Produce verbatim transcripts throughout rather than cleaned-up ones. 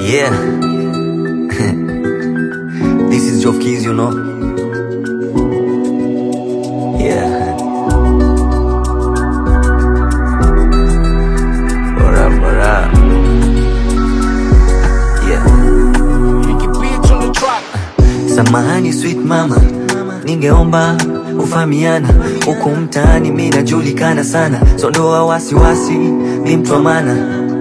Yeah. This is Jof Keys, you know. Yeah. What up, what up? Yeah. Samahani sweet mama, ningeomba ufahamiana. Huku mtaani mimi najulikana sana, so ndoa wasiwasi ni mtu wa maana.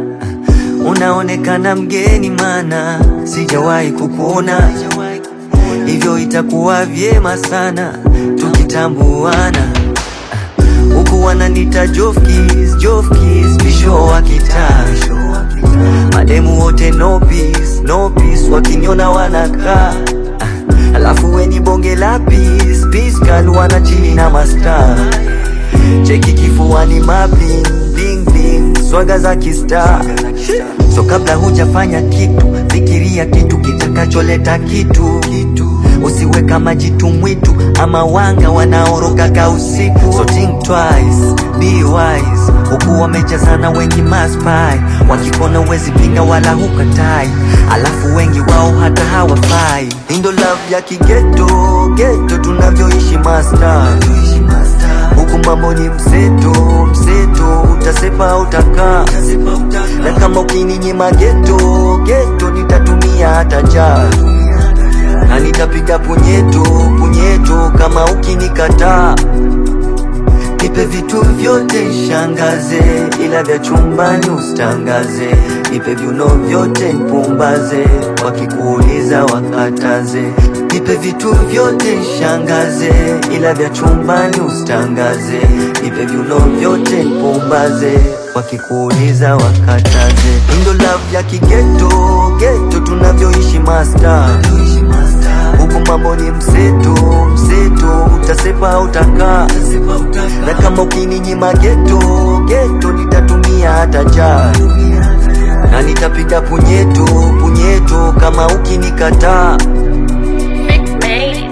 Unaonekana mgeni mana sijawahi kukuona, hivyo itakuwa vyema sana tukitambuana. Huku wananita Jof Keys, Jof Keys, bisho wa kitaa. Mademu wote no peace, no peace, wakiniona wanakaa. Alafu weni bonge la peace, peace girl wanachini na mastaa. Cheki kifuani mabling, bling bling, swaga za kistar. So kabla hujafanya kitu, fikiria kitu kitakacholeta kitu. Usiwe kama jitu mwitu ama wanga wanaoroga ka usiku. So think twice, be wise. Huku wamejazana wengi maspy, wakikona wezi pinga wala hukatai. Alafu wengi wao hata hawafai. Indo love ya kigeto, geto tunavyoishi master. Huku mambo ni mseto, mseto, utasepa utakaa. Na kama ukininyima geto, geto nitatumia hata jaa. Na nitapiga punyeto, punyeto kama ukinikataa. Nipe vitu vyote shangaze, ila vya chumbani usitangaze. Nipe viuno vyote mpumbaze, wakikuuliza wakataze. Nipe vitu vyote shangaze, ila vya chumbani usitangaze. Nipe viuno vyote mpumbaze, wakikuuliza wakataze. Indo love ya kigeto, geto tunavyoishi master. Huku mambo ni mseto, mseto, utasepa utakaa. Na kama ukininyima geto, geto nitatumia hata jaa. Na nitapiga punyeto, punyeto kama ukinikataa. Mixed Made.